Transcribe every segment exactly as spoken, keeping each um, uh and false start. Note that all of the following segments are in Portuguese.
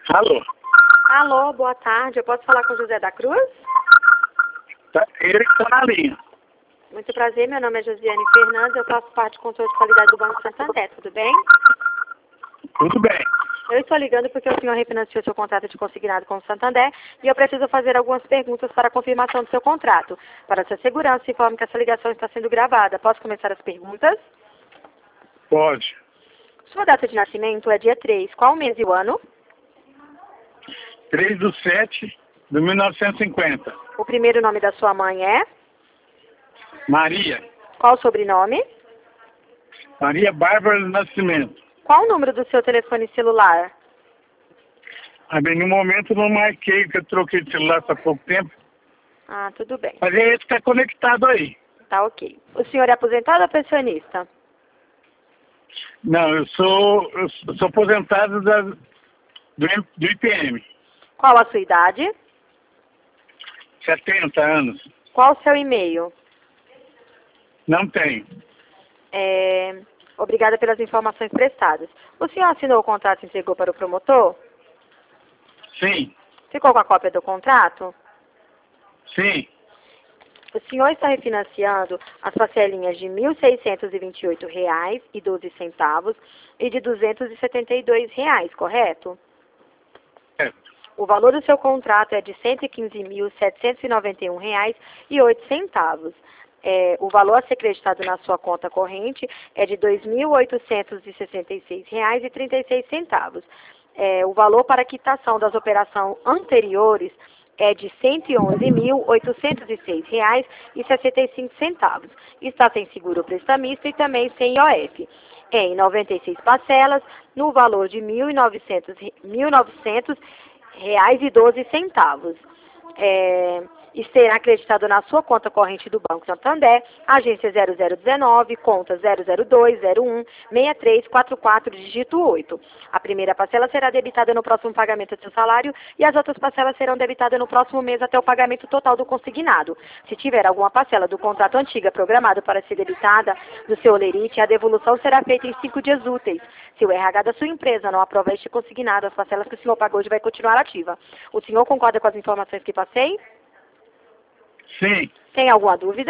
Alô? Alô, boa tarde. Eu posso falar com o José da Cruz? Tá, ele que tá na linha. Muito prazer, meu nome é Josiane Fernandes, eu faço parte do controle de qualidade do Banco Santander, tudo bem? Tudo bem. Eu estou ligando porque o senhor refinanciou seu contrato de consignado com o Santander e eu preciso fazer algumas perguntas para a confirmação do seu contrato. Para sua segurança, informe que essa ligação está sendo gravada. Posso começar as perguntas? Pode. Sua data de nascimento é dia três. Qual o mês e o ano? três do sete de mil novecentos e cinquenta. O primeiro nome da sua mãe é? Maria. Qual o sobrenome? Maria Bárbara do Nascimento. Qual o número do seu telefone celular? Ah, bem, no momento não marquei, que eu troquei de celular há pouco tempo. Ah, tudo bem. Mas é esse que está conectado aí. Tá ok. O senhor é aposentado ou pensionista? Não, eu sou, eu sou aposentado da, do, do I P M. Qual a sua idade? setenta anos. Qual o seu e-mail? Não tenho. É... Obrigada pelas informações prestadas. O senhor assinou o contrato e entregou para o promotor? Sim. Ficou com a cópia do contrato? Sim. O senhor está refinanciando as parcelinhas de mil seiscentos e vinte e oito reais e doze centavos e de duzentos e setenta e dois reais, correto? É. O valor do seu contrato é de cento e quinze mil, setecentos e noventa e um reais e oito centavos. É, o valor a ser creditado na sua conta corrente é de dois mil oitocentos e sessenta e seis reais e trinta e seis centavos. É, o valor para quitação das operações anteriores é de cento e onze mil, oitocentos e seis reais e sessenta e cinco centavos. Está sem seguro prestamista e também sem I O F. Em noventa e seis parcelas, no valor de mil e novecentos reais e doze centavos. É, e será acreditado na sua conta corrente do Banco Santander, agência zero zero um nove, conta zero zero dois zero um seis três quatro quatro, dígito oito. A primeira parcela será debitada no próximo pagamento do seu salário e as outras parcelas serão debitadas no próximo mês até o pagamento total do consignado. Se tiver alguma parcela do contrato antiga programada para ser debitada do seu olerite, a devolução será feita em cinco dias úteis. Se o R H da sua empresa não aprovar este consignado, as parcelas que o senhor pagou hoje vai continuar ativa. O senhor concorda com as informações que passei? Sim. Tem alguma dúvida?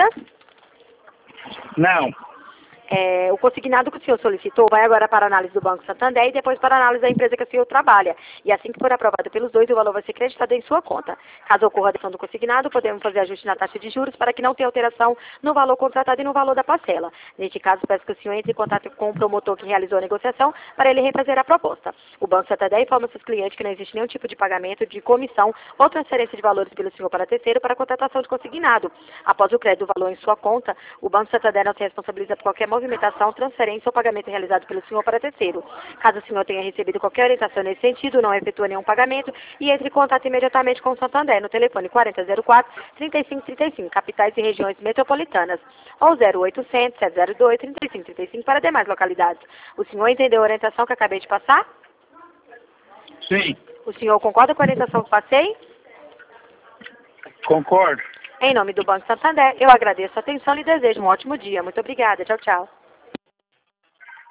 Não. É, o consignado que o senhor solicitou vai agora para a análise do Banco Santander e depois para a análise da empresa que o senhor trabalha. E assim que for aprovado pelos dois, o valor vai ser creditado em sua conta. Caso ocorra a decisão do consignado, podemos fazer ajuste na taxa de juros para que não tenha alteração no valor contratado e no valor da parcela. Neste caso, peço que o senhor entre em contato com o promotor que realizou a negociação para ele refazer a proposta. O Banco Santander informa seus clientes que não existe nenhum tipo de pagamento de comissão ou transferência de valores pelo senhor para terceiro para a contratação de consignado. Após o crédito do valor em sua conta, o Banco Santander não se responsabiliza por qualquer movimentação, transferência ou pagamento realizado pelo senhor para terceiro. Caso o senhor tenha recebido qualquer orientação nesse sentido, não efetua nenhum pagamento e entre em contato imediatamente com o Santander no telefone quarenta zero quatro, trinta e cinco trinta e cinco, capitais e regiões metropolitanas, ou zero oitocentos, sete zero dois, trinta e cinco trinta e cinco para demais localidades. O senhor entendeu a orientação que acabei de passar? Sim. O senhor concorda com a orientação que passei? Concordo. Em nome do Banco Santander, eu agradeço a atenção e desejo um ótimo dia. Muito obrigada. Tchau, tchau.